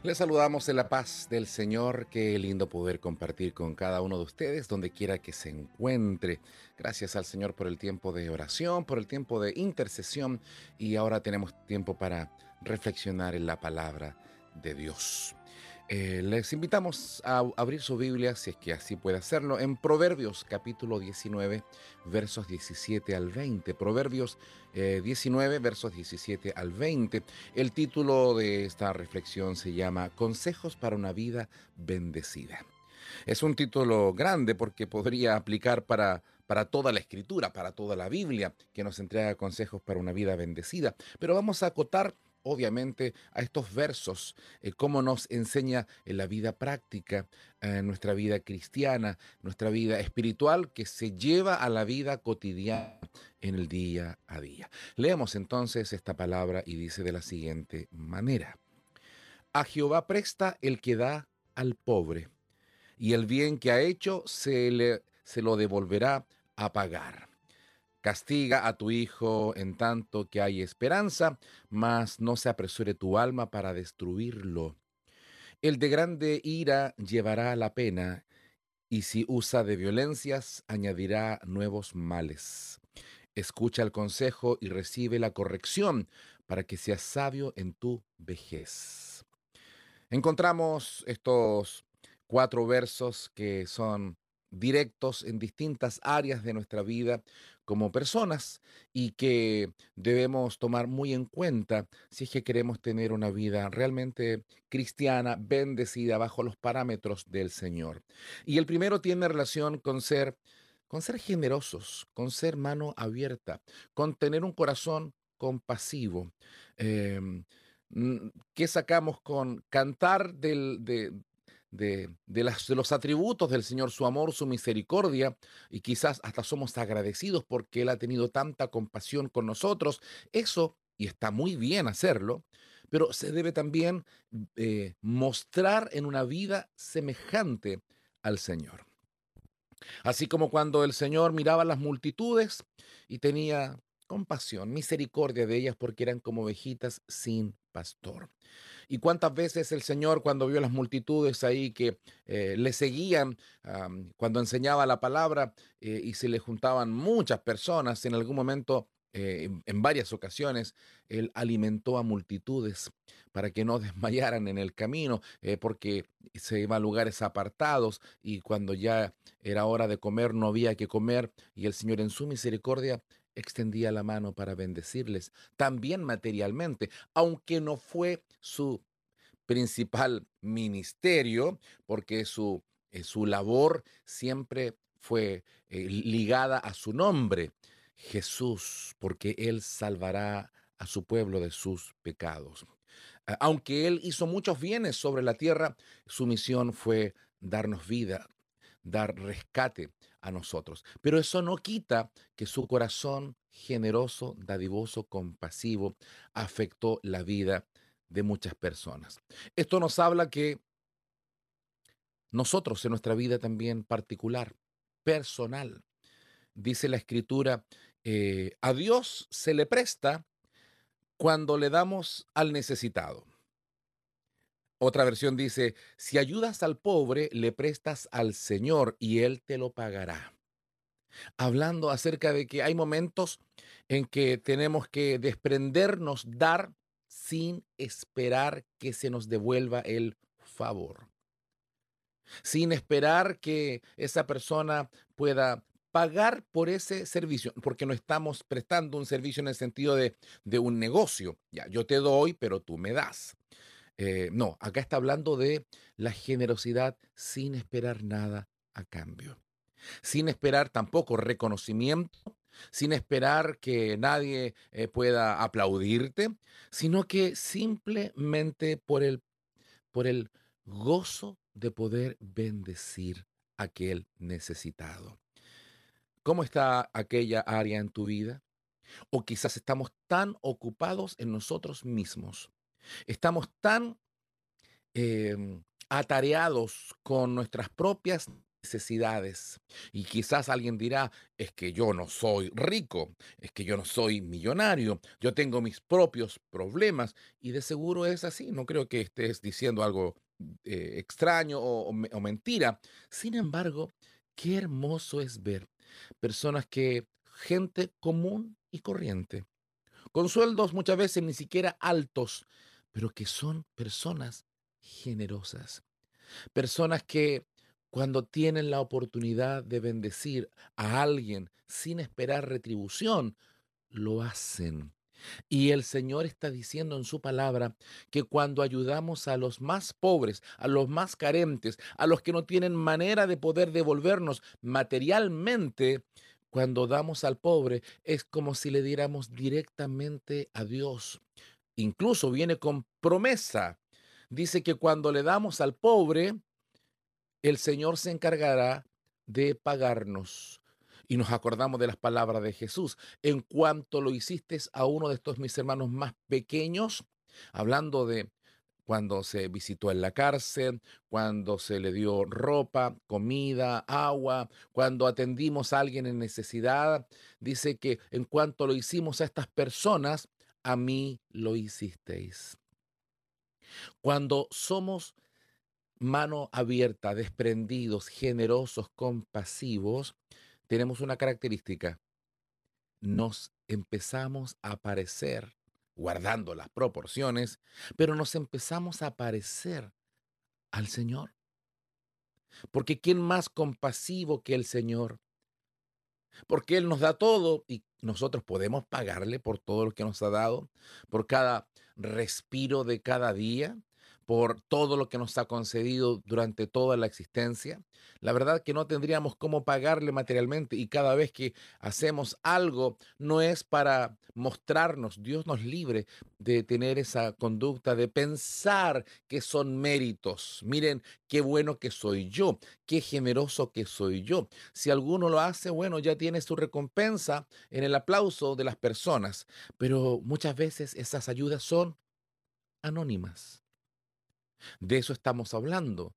Les saludamos en la paz del Señor. Qué lindo poder compartir con cada uno de ustedes, donde quiera que se encuentre. Gracias al Señor por el tiempo de oración, por el tiempo de intercesión. Y ahora tenemos tiempo para reflexionar en la palabra de Dios. Les invitamos a abrir su Biblia, si es que así puede hacerlo, en Proverbios capítulo 19, versos 17 al 20. Proverbios 19, versos 17 al 20. El título de esta reflexión se llama Consejos para una vida bendecida. Es un título grande porque podría aplicar para toda la escritura, para toda la Biblia, que nos entrega consejos para una vida bendecida. Pero vamos a acotar, obviamente, a estos versos, cómo nos enseña en la vida práctica, nuestra vida cristiana, nuestra vida espiritual, que se lleva a la vida cotidiana en el día a día. Leamos entonces esta palabra y dice de la siguiente manera. A Jehová presta el que da al pobre, y el bien que ha hecho se lo devolverá a pagar. Castiga a tu hijo en tanto que hay esperanza, mas no se apresure tu alma para destruirlo. El de grande ira llevará la pena, y si usa de violencias, añadirá nuevos males. Escucha el consejo y recibe la corrección, para que seas sabio en tu vejez. Encontramos estos 4 versos que son directos en distintas áreas de nuestra vida como personas y que debemos tomar muy en cuenta si es que queremos tener una vida realmente cristiana, bendecida bajo los parámetros del Señor. Y el primero tiene relación con ser generosos, con ser mano abierta, con tener un corazón compasivo. Em, ¿Qué sacamos con cantar de los atributos del Señor, su amor, su misericordia? Y quizás hasta somos agradecidos porque Él ha tenido tanta compasión con nosotros. Eso, y está muy bien hacerlo, pero se debe también mostrar en una vida semejante al Señor. Así como cuando el Señor miraba las multitudes y tenía compasión, misericordia de ellas porque eran como ovejitas sin pastor. Y cuántas veces el Señor, cuando vio las multitudes ahí que le seguían, cuando enseñaba la palabra y se le juntaban muchas personas, en algún momento, en varias ocasiones, Él alimentó a multitudes para que no desmayaran en el camino, porque se iba a lugares apartados y cuando ya era hora de comer no había que comer y el Señor en su misericordia extendía la mano para bendecirles, también materialmente, aunque no fue su principal ministerio, porque su labor siempre fue ligada a su nombre, Jesús, porque Él salvará a su pueblo de sus pecados. Aunque Él hizo muchos bienes sobre la tierra, su misión fue darnos vida, dar rescate a nosotros. Pero eso no quita que su corazón generoso, dadivoso, compasivo, afectó la vida de muchas personas. Esto nos habla que nosotros en nuestra vida también particular, personal, dice la escritura, a Dios se le presta cuando le damos al necesitado. Otra versión dice, si ayudas al pobre, le prestas al Señor y Él te lo pagará. Hablando acerca de que hay momentos en que tenemos que desprendernos, dar sin esperar que se nos devuelva el favor, sin esperar que esa persona pueda pagar por ese servicio, porque no estamos prestando un servicio en el sentido de un negocio. Ya, yo te doy, pero tú me das. No, acá está hablando de la generosidad sin esperar nada a cambio, sin esperar tampoco reconocimiento, sin esperar que nadie pueda aplaudirte, sino que simplemente por el gozo de poder bendecir a aquel necesitado. ¿Cómo está aquella área en tu vida? O quizás estamos tan ocupados en nosotros mismos, estamos tan atareados con nuestras propias necesidades. Y quizás alguien dirá, es que yo no soy rico, es que yo no soy millonario, yo tengo mis propios problemas y de seguro es así. No creo que estés diciendo algo extraño o mentira. Sin embargo, qué hermoso es ver personas que, gente común y corriente, con sueldos muchas veces ni siquiera altos, pero que son personas generosas. Personas que cuando tienen la oportunidad de bendecir a alguien sin esperar retribución, lo hacen. Y el Señor está diciendo en su palabra que cuando ayudamos a los más pobres, a los más carentes, a los que no tienen manera de poder devolvernos materialmente, cuando damos al pobre, es como si le diéramos directamente a Dios. Incluso viene con promesa. Dice que cuando le damos al pobre, el Señor se encargará de pagarnos. Y nos acordamos de las palabras de Jesús. En cuanto lo hiciste a uno de estos mis hermanos más pequeños, hablando de cuando se visitó en la cárcel, cuando se le dio ropa, comida, agua, cuando atendimos a alguien en necesidad, dice que en cuanto lo hicimos a estas personas, a mí lo hicisteis. Cuando somos mano abierta, desprendidos, generosos, compasivos, tenemos una característica: nos empezamos a parecer, guardando las proporciones, pero nos empezamos a parecer al Señor. Porque ¿quién más compasivo que el Señor? Porque Él nos da todo y nosotros podemos pagarle por todo lo que nos ha dado, por cada respiro de cada día, por todo lo que nos ha concedido durante toda la existencia. La verdad que no tendríamos cómo pagarle materialmente y cada vez que hacemos algo no es para mostrarnos, Dios nos libre de tener esa conducta, de pensar que son méritos. Miren qué bueno que soy yo, qué generoso que soy yo. Si alguno lo hace, bueno, ya tiene su recompensa en el aplauso de las personas, pero muchas veces esas ayudas son anónimas. De eso estamos hablando.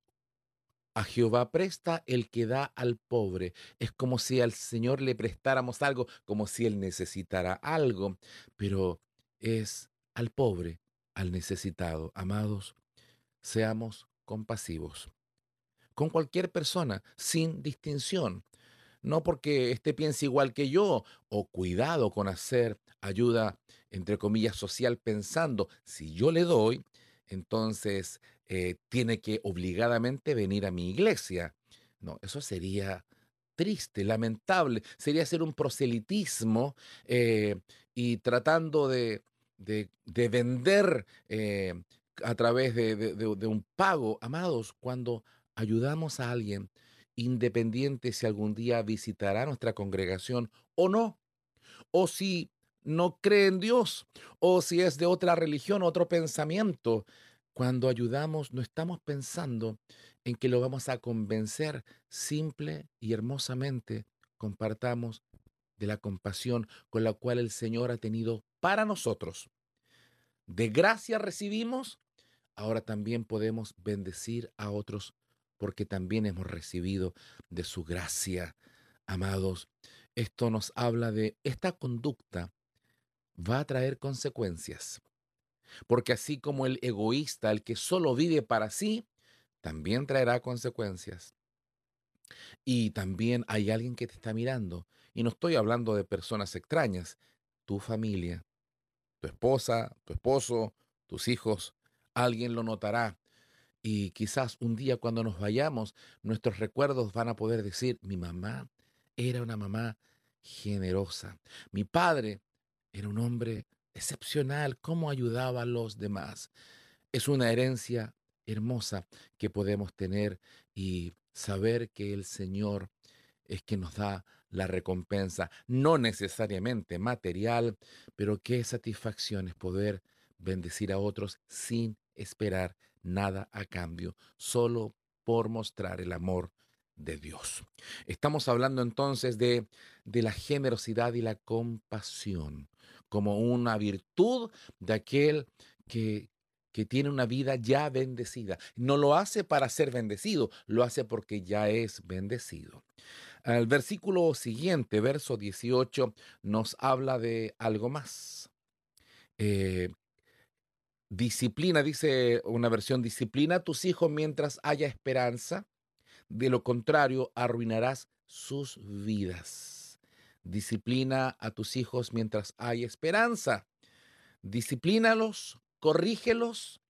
A Jehová presta el que da al pobre. Es como si al Señor le prestáramos algo, como si Él necesitara algo, pero es al pobre, al necesitado. Amados, seamos compasivos con cualquier persona, sin distinción. No porque este piense igual que yo, o cuidado con hacer ayuda, entre comillas, social, pensando, si yo le doy, entonces tiene que obligadamente venir a mi iglesia. No, eso sería triste, lamentable, sería hacer un proselitismo y tratando de vender a través de un pago. Amados, cuando ayudamos a alguien, independiente si algún día visitará nuestra congregación o no, o si no cree en Dios, o si es de otra religión, otro pensamiento. Cuando ayudamos, no estamos pensando en que lo vamos a convencer, simple y hermosamente compartamos de la compasión con la cual el Señor ha tenido para nosotros. De gracia recibimos, ahora también podemos bendecir a otros porque también hemos recibido de su gracia. Amados, esto nos habla de esta conducta va a traer consecuencias, porque así como el egoísta, el que solo vive para sí, también traerá consecuencias. Y también hay alguien que te está mirando. Y no estoy hablando de personas extrañas, tu familia, tu esposa, tu esposo, tus hijos, alguien lo notará. Y quizás un día cuando nos vayamos, nuestros recuerdos van a poder decir, mi mamá era una mamá generosa. Mi padre era un hombre excepcional, cómo ayudaba a los demás. Es una herencia hermosa que podemos tener y saber que el Señor es quien nos da la recompensa, no necesariamente material, pero qué satisfacción es poder bendecir a otros sin esperar nada a cambio, solo por mostrar el amor de Dios. Estamos hablando entonces de la generosidad y la compasión como una virtud de aquel que que tiene una vida ya bendecida. No lo hace para ser bendecido, lo hace porque ya es bendecido. El versículo siguiente, verso 18, nos habla de algo más. Eh, Disciplina, dice una versión, disciplina a tus hijos mientras haya esperanza, de lo contrario arruinarás sus vidas. Disciplina a tus hijos mientras hay esperanza. Disciplínalos, corrígelos,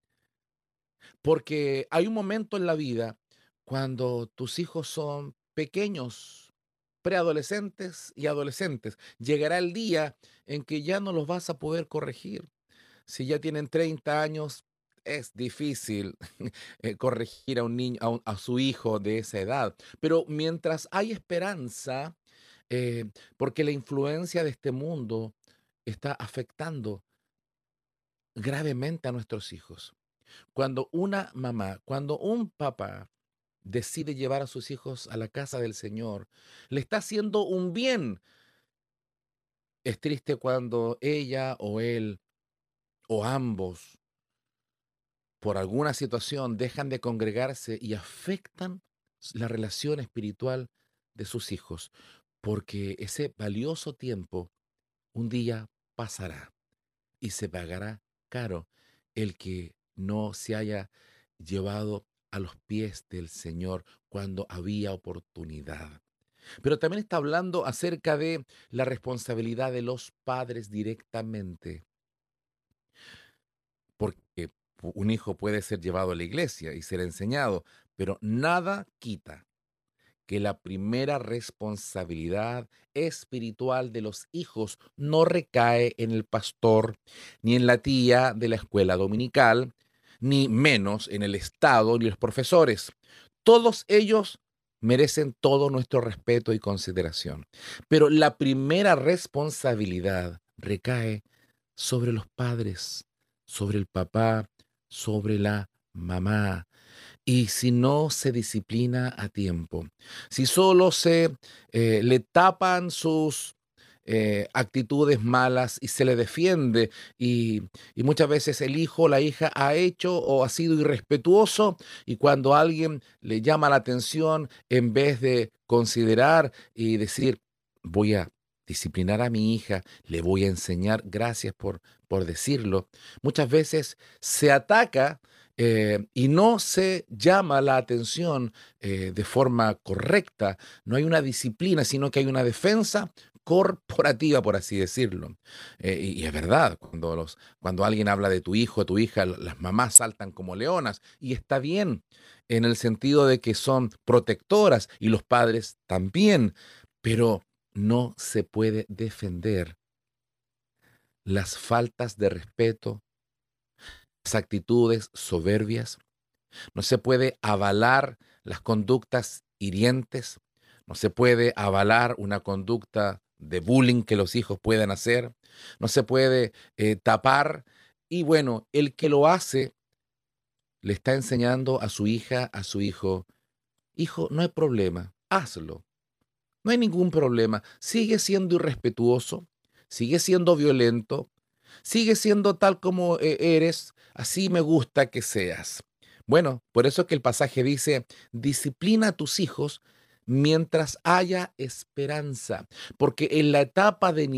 porque hay un momento en la vida cuando tus hijos son pequeños, preadolescentes y adolescentes. Llegará el día en que ya no los vas a poder corregir. Si ya tienen 30 años, es difícil corregir a un niño, a su hijo de esa edad. Pero mientras hay esperanza, porque la influencia de este mundo está afectando gravemente a nuestros hijos. Cuando una mamá, cuando un papá decide llevar a sus hijos a la casa del Señor, le está haciendo un bien. Es triste cuando ella o él o ambos, por alguna situación, dejan de congregarse y afectan la relación espiritual de sus hijos, porque ese valioso tiempo un día pasará y se pagará caro el que no se haya llevado a los pies del Señor cuando había oportunidad. Pero también está hablando acerca de la responsabilidad de los padres directamente, porque un hijo puede ser llevado a la iglesia y ser enseñado, pero nada quita que la primera responsabilidad espiritual de los hijos no recae en el pastor, ni en la tía de la escuela dominical, ni menos en el Estado ni los profesores. Todos ellos merecen todo nuestro respeto y consideración. Pero la primera responsabilidad recae sobre los padres, sobre el papá, sobre la mamá. Y si no se disciplina a tiempo, si solo se le tapan sus actitudes malas y se le defiende y muchas veces el hijo o la hija ha hecho o ha sido irrespetuoso y cuando alguien le llama la atención, en vez de considerar y decir, voy a disciplinar a mi hija, le voy a enseñar, gracias por decirlo, muchas veces se ataca y no se llama la atención de forma correcta, no hay una disciplina, sino que hay una defensa corporativa, por así decirlo. Y es verdad, cuando alguien habla de tu hijo, de tu hija, las mamás saltan como leonas, y está bien en el sentido de que son protectoras y los padres también, pero no se puede defender las faltas de respeto, las actitudes soberbias. No se puede avalar las conductas hirientes, no se puede avalar una conducta de bullying que los hijos puedan hacer, no se puede tapar. Y bueno, el que lo hace le está enseñando a su hija, a su hijo, hijo, no hay problema, hazlo, no hay ningún problema, sigue siendo irrespetuoso, sigue siendo violento, sigue siendo tal como eres, así me gusta que seas. Bueno, por eso es que el pasaje dice, disciplina a tus hijos mientras haya esperanza, porque en la etapa de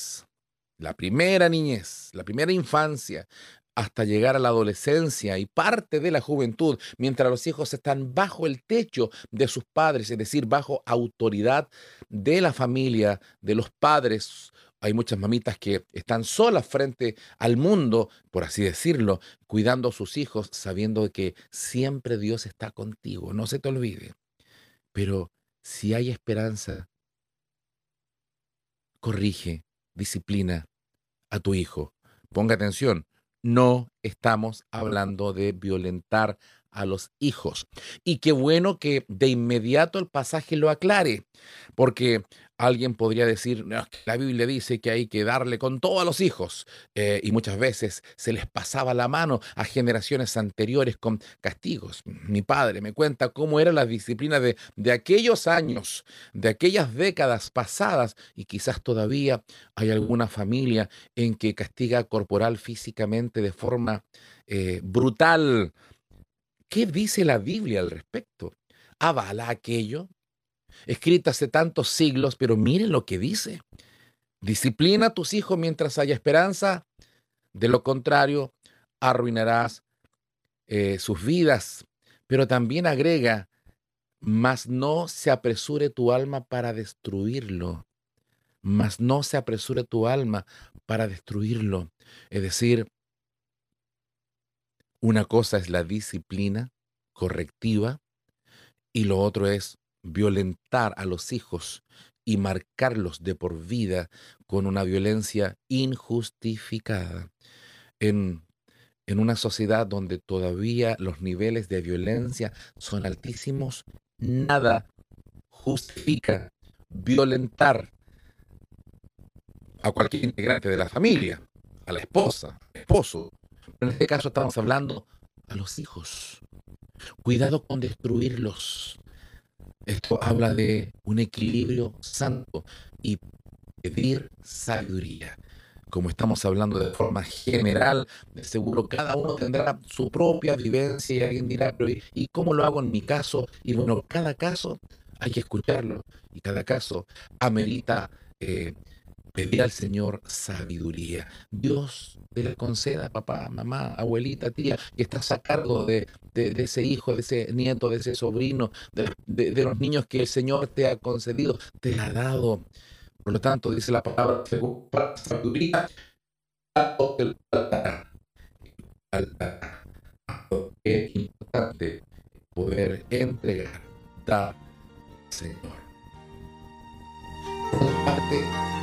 niñez, la primera infancia, hasta llegar a la adolescencia y parte de la juventud, mientras los hijos están bajo el techo de sus padres, es decir, bajo autoridad de la familia, de los padres. Hay muchas mamitas que están solas frente al mundo, por así decirlo, cuidando a sus hijos, sabiendo que siempre Dios está contigo, no se te olvide. Pero si hay esperanza, corrige, disciplina a tu hijo. Ponga atención, no estamos hablando de violentar a los hijos. Y qué bueno que de inmediato el pasaje lo aclare, porque alguien podría decir, "No, es que la Biblia dice que hay que darle con todo a los hijos, y muchas veces se les pasaba la mano a generaciones anteriores con castigos. Mi padre me cuenta cómo era la disciplina de aquellos años, de aquellas décadas pasadas, y quizás todavía hay alguna familia en que castiga corporal físicamente de forma forma brutal. ¿Qué dice la Biblia al respecto? ¿Avala aquello? Escrita hace tantos siglos, pero miren lo que dice. Disciplina a tus hijos mientras haya esperanza, de lo contrario, arruinarás sus vidas. Pero también agrega, mas no se apresure tu alma para destruirlo. Mas no se apresure tu alma para destruirlo. Es decir, una cosa es la disciplina correctiva y lo otro es violentar a los hijos y marcarlos de por vida con una violencia injustificada. En, en una sociedad donde todavía los niveles de violencia son altísimos, nada justifica violentar a cualquier integrante de la familia, a la esposa, esposo. Pero en este caso estamos hablando a los hijos. Cuidado con destruirlos. Esto habla de un equilibrio santo y pedir sabiduría. Como estamos hablando de forma general, de seguro cada uno tendrá su propia vivencia y alguien dirá, pero ¿y cómo lo hago en mi caso? Y bueno, cada caso hay que escucharlo y cada caso amerita pedir al Señor sabiduría. Dios te la conceda, papá, mamá, abuelita, tía, que estás a cargo de ese hijo, de ese nieto, de ese sobrino, de los niños que el Señor te ha concedido, te la ha dado. Por lo tanto, dice la palabra, sabiduría, te lo dará. Es importante poder entregar, dar, Señor. Por otra parte,